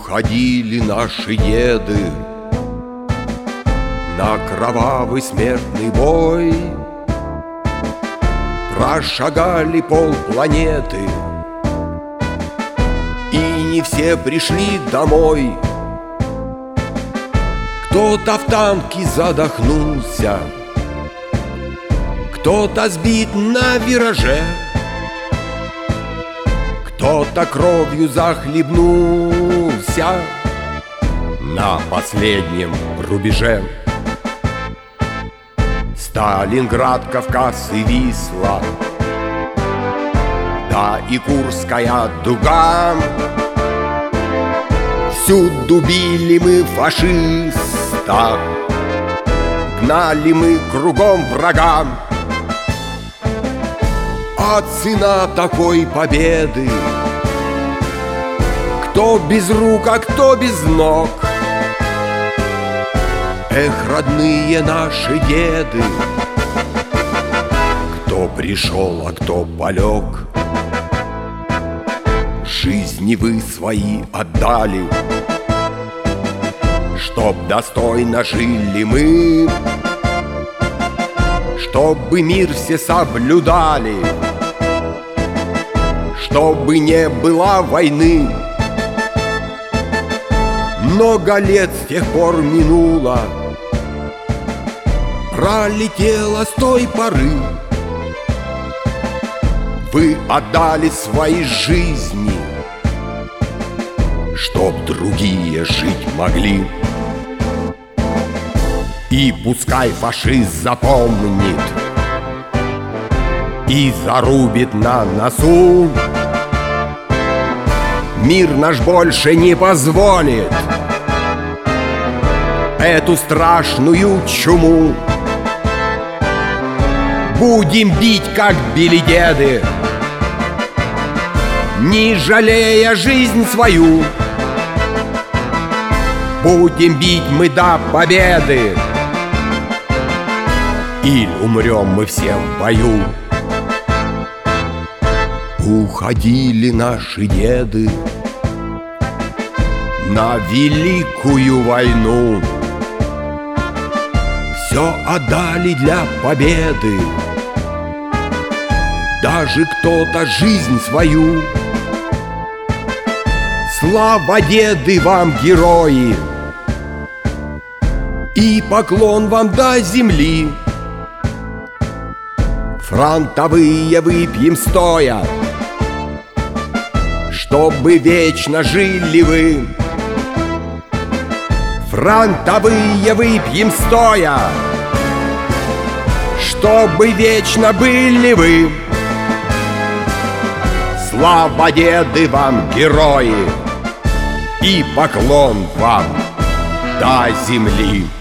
Уходили наши деды на кровавый смертный бой, прошагали полпланеты, и не все пришли домой. Кто-то в танке задохнулся, кто-то сбит на вираже, кто-то кровью захлебнулся на последнем рубеже. Сталинград, Кавказ и Висла, да и Курская дуга. Всюду били мы фашиста, гнали мы кругом врага. А цена такой победы: кто без рук, а кто без ног. Эх, родные наши деды, кто пришел, а кто полег. Жизни вы свои отдали, чтоб достойно жили мы, чтобы мир все соблюдали, чтобы не было войны. Много лет с тех пор минуло, пролетело с той поры. Вы отдали свои жизни, чтоб другие жить могли. И пускай фашист запомнит и зарубит на носу, мир наш больше не позволит эту страшную чуму. Будем бить, как били деды, не жалея жизнь свою. Будем бить мы до победы, или умрем мы все в бою. Уходили наши деды на великую войну, все отдали для победы, даже кто-то жизнь свою. Слава, деды, вам, герои, и поклон вам до земли. Фронтовые выпьем стоя, чтобы вечно жили вы. Фронтовые выпьем стоя, чтобы вечно были вы. Слава, деды, вам, герои, и поклон вам до земли.